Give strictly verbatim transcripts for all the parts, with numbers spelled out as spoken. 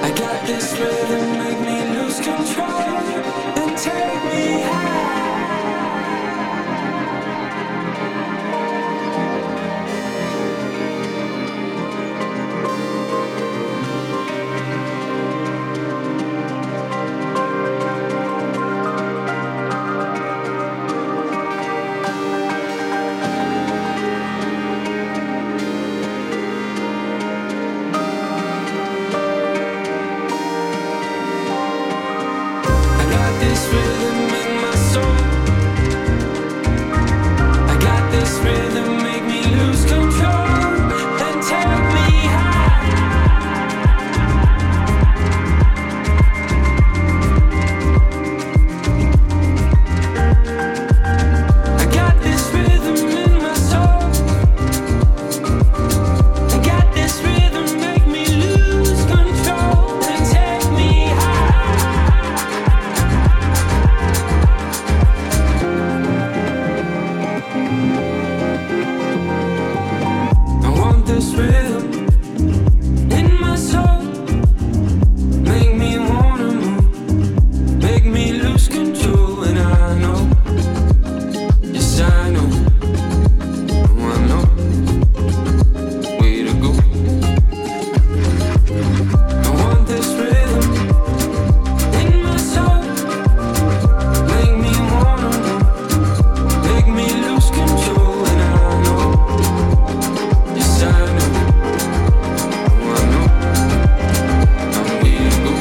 I got this rhythm, make me lose control and take me high. I got this rhythm in my soul. I got this rhythm, make me lose control and take me high. I got this rhythm in my soul. I got this rhythm, make me lose control and take me high. I want this rhythm in my soul. Make me wanna move, make me lose control, and I know, yes I know, oh I know, way to go. I want this rhythm in my soul. Make me wanna move, make me lose control, and I know, yes I know, oh I know, I'm way to go.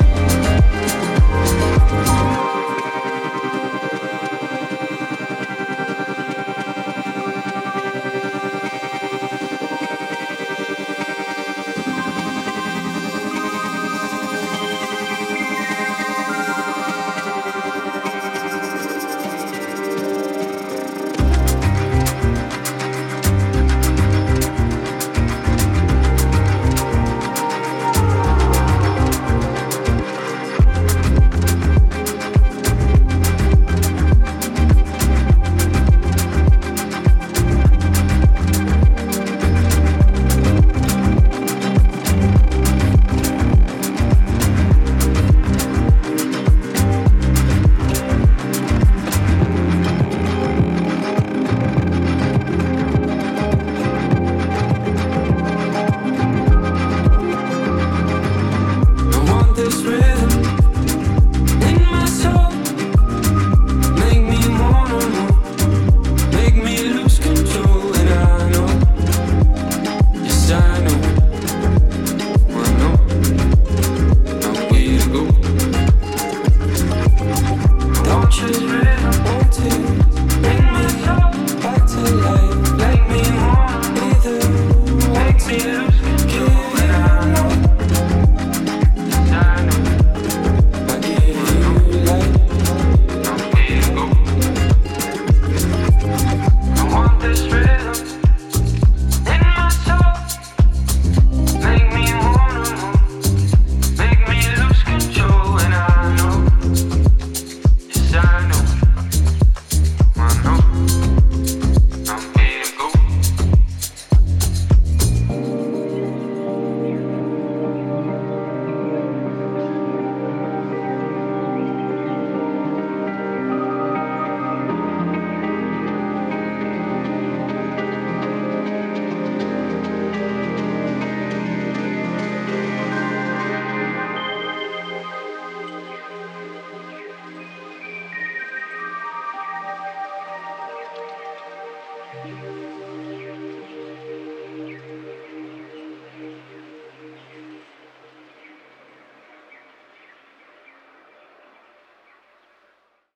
I want this rhythm in my soul. Make me wanna move, make me lose control, and I know, yes I know, oh I know, I'm way to go. Don't you rhythm want to bring me back to life? Make me wanna either, make me lose control, and I know, yes I know, I get you like, I'm way to go. I want this rhythm in my soul. Make me wanna move, make me lose control, and I know, yes I know, I know, I'm way to go.